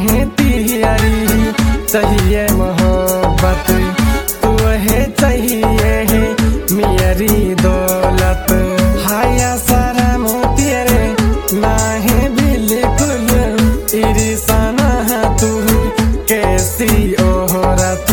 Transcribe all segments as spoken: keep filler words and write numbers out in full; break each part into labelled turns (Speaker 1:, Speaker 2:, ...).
Speaker 1: है तियारी चाहिए मोहब्बत तू है चाहिए है मेरी दौलत हाया सारा तेरे ना है बिल्कुल इरसाना तू कैसी औरत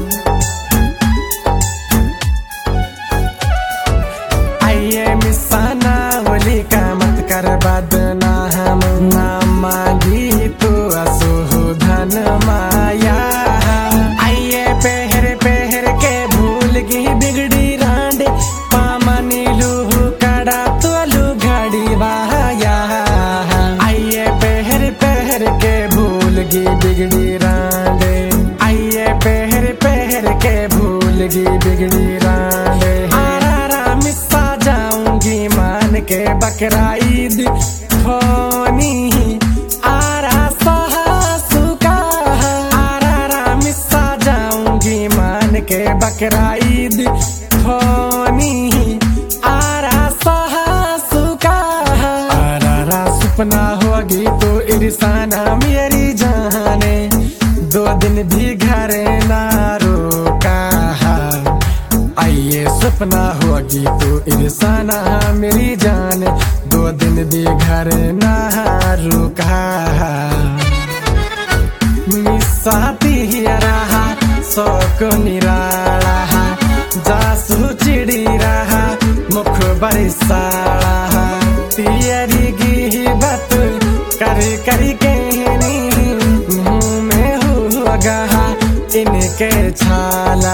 Speaker 1: आइए मिसाना होली का मत कर बदनाम ना मांगी तू असुधन माया आइए पहर पहर के भूल गई बिगड़ी रांड पामा नीलू कड़ा तोलू घड़ी वाया आइए पहर पहर के भूल गई बिगड़ी रांड आइए पहर पहर के भूल गई बिगड़ी रांड आराम मिसा जाऊंगी मान के बकरा ईद फोनी आरा सासू का आरा मिसा जाऊंगी मान के बकरा ईद फोनी आरा सासू का आरा सपना होगी तो इरसाना मेरी जाने दो दिन भी घर ना रोका आइए सपना होगी तो इरसाना मेरी जान दो दिन भी घर ना रुका मिसाती रहा शौक निराला जासू चिड़ी रहा मुख बरसाला तियरी की बात कर कर के मुंह में होगा इनके छाला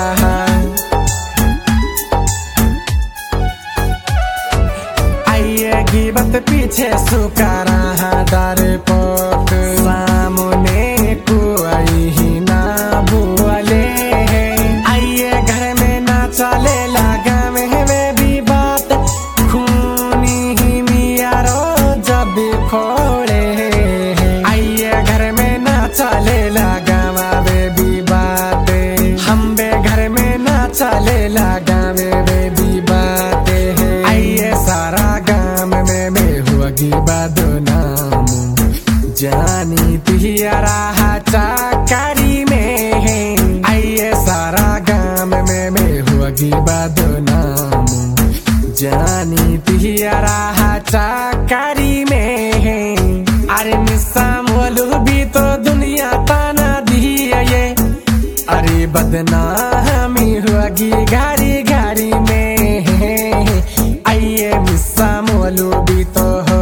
Speaker 1: गिबत पीछे सुकारा डर पोक सामने कोई ही ना बोले आइए घर में ना चले लगा में वे भी बात खूनी ही मियारो जब खोड़े आइए घर में ना चले लगा वे भी बात हम बे घर में ना चले लगा वे भी बात आइए सारा होगी बदनाम जानी तिहरा चाकारी में है आइए सारा गाम में मैं होगी बदनाम जानी तिहरा चाकारी में है अरे मिसा मोलू भी तो दुनिया ताना दिए अरे बदनामी होगी घारी घारी में है आइए मिसा मोलू भी तो हो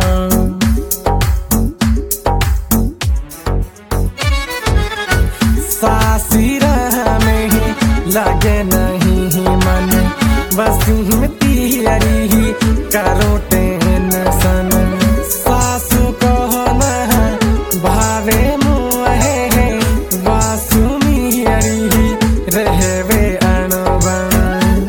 Speaker 1: सासी राह में ही लगे नहीं मन बस तिहरी ही करो टेंशन सासू को ना भावे मुहे वासु मिहरी ही रहवे अणबन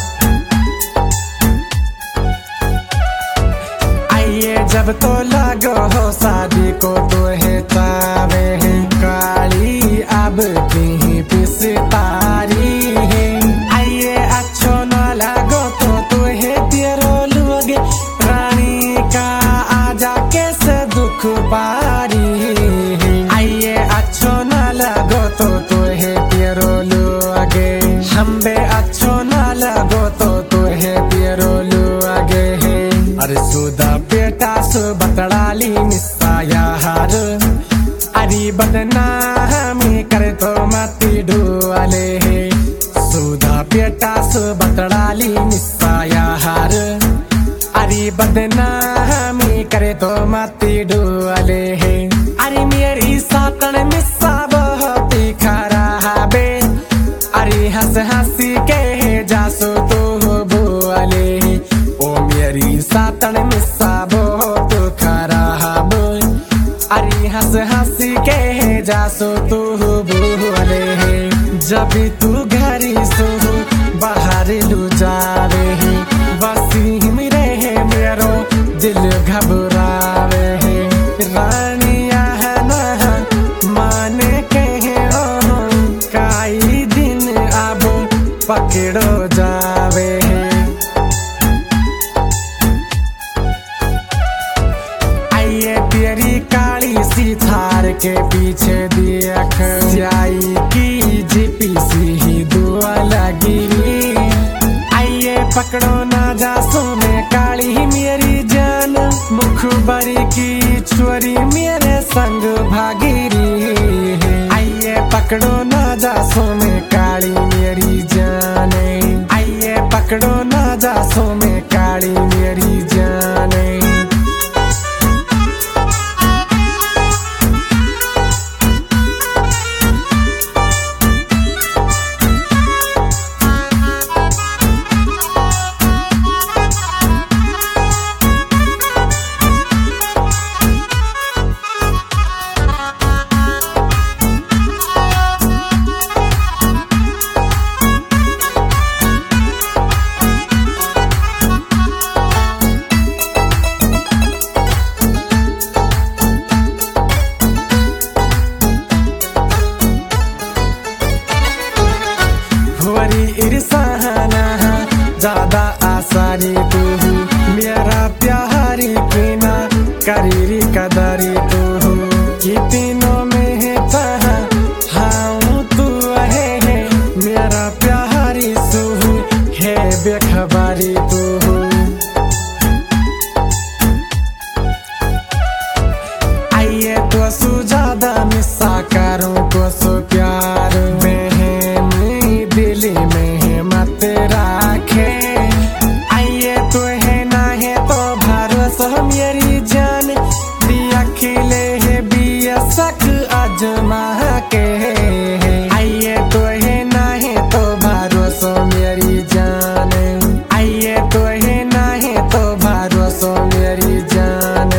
Speaker 1: आइए जब तो लगो हो शादी को तो है चावे है काली अब कहीं पिसतारी है आइए अच्छो न लगो तो तो है तेरो लोग रानी का आजा कैसे दुख पारी आइए अच्छो न लगो तो तो है तेरो लोग हम बे अच्छो न लगो तो तो है तेरो लोग अरे सुदा बेटा सु बतड़ाली मिसाया हार अरे बदनामी करे तो मती डुआले है सुदा बेटा सु बतड़ाली मिसाया हार अरे बदनामी करे तो मती डुआले है अरे मेरी सातन मिसा बहुत खराबे अरे हंस हंसी के जासो तो बोले ओ मेरी सातन मिसा बहुत खराब अरे हंस हंसी के जासो तू बोले जब तू घरी सो बाहर लू जावे बसी मेरे मेरो दिल घबरावे रानिया है ना माने के काई दिन अब पकड़ो जावे आइए तेरी काली सी थार के पीछे देख स्याही की जीपीसी ही दुआ लगी। आइए पकड़ो ना जासू में काली मेरी जान, मुखबरी की छोरी मेरे संग भागीरी। आइए पकड़ो ना जासू में काली मेरी जान, आइए पकड़ो ना जासू में काली मेरी जान। इरसाना ज्यादा आसारी तू मेरा प्यारी कीना करीरी कदरी तू कितनों में है चाहा हाँ तू है, है मेरा प्यारी सुहू है बेखबारी तू। आइए तो सु ज्यादा मिसा करूं तो सु प्यार दिल्ली में मत राखे। आइए तो है ना है तो भरोसा मेरी जान, दिया खिले है बिया सक अजमा के। आइए तो है ना है तो भरोसा मेरी जान, आइए तो है ना है तो भरोसा मेरी जान।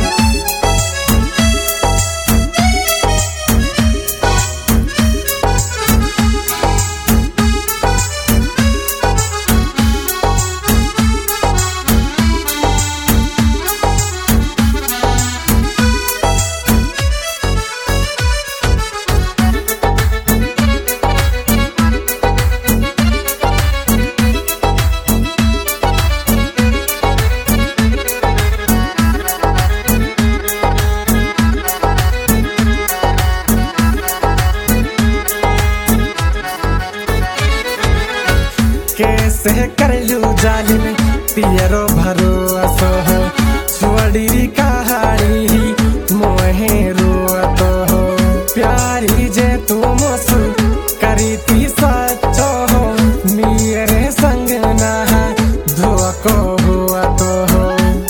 Speaker 1: कैसे कर लू जालिम पियरो भरोसो हो छोड़ी कहाड़ी मोहे रोतो हो। प्यारी जे तू मुसु करी ती सचो हो मेरे संग ना धोको हुआ तो हो।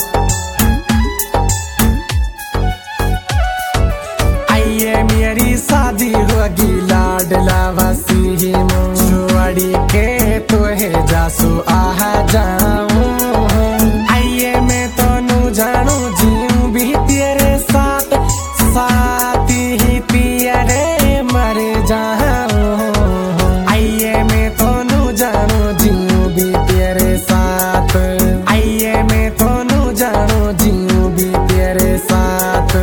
Speaker 1: आइए मेरी शादी होगी लाडला वसी छोड़ी के तो है जासू आह जाऊं। आइए मैं तो नू जानू जीऊं भी तेरे साथ, साथ ही तेरे मर जाऊं। आइए मैं तो नू जानू जीऊं भी तेरे साथ, आइए मैं तो नू जानू जीऊं भी तेरे साथ।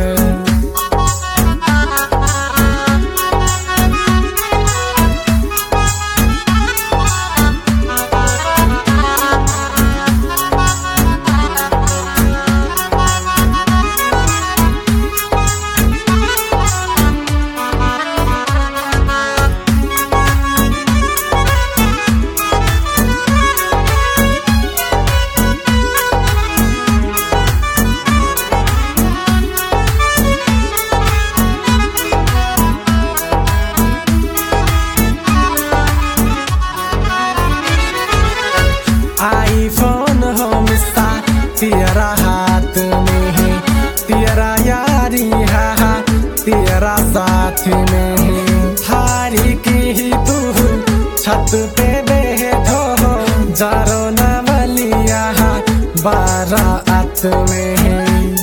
Speaker 1: आईफोन हो मिस्ता तेरा हाथ में है, तेरा यारी हा तेरा साथ में है। थारी की ही तू छत पे बैठो हो जारो ना बलिया बारात में है।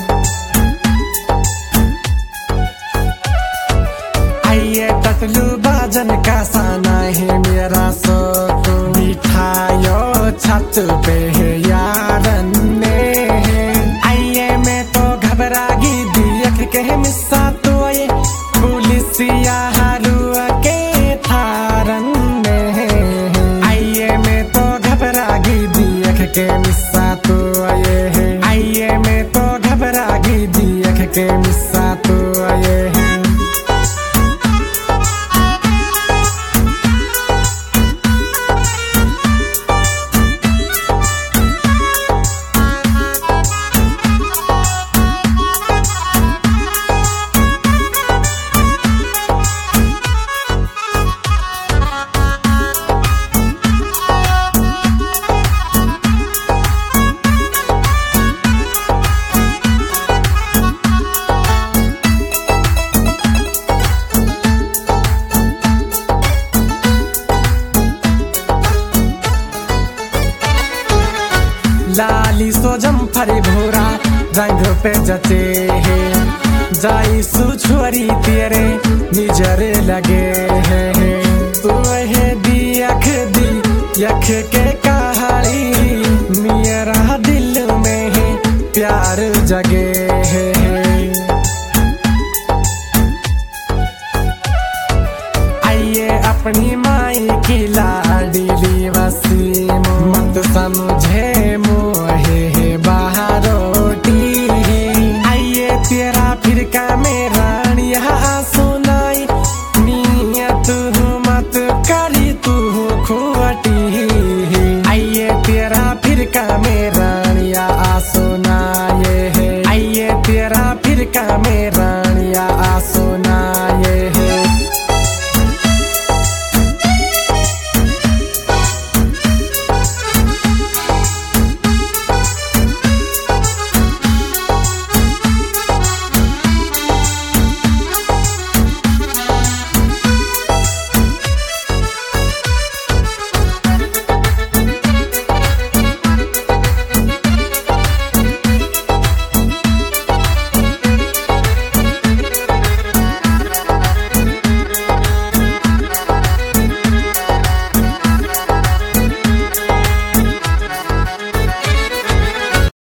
Speaker 1: आइए टटलू बाजन का साना है मेरा सोच बिठायो छत पे है यारन ने। आइए मैं तो घबरागी देख के मिस्सा तो ये पुलिसिया हारुआ के थारन ने। आइए मैं तो घबरागी देख के मिस्सा तो ये है, आइए मैं तो घबरागी देख के मिस्सा तो ये है। भरी भूरा रंग पे जचे है जाई सुछुरी तेरे निजर लगे है तू है दी अख दी यख के कहानी मेरा दिल में है प्यार जगे है आइए अपनी माँ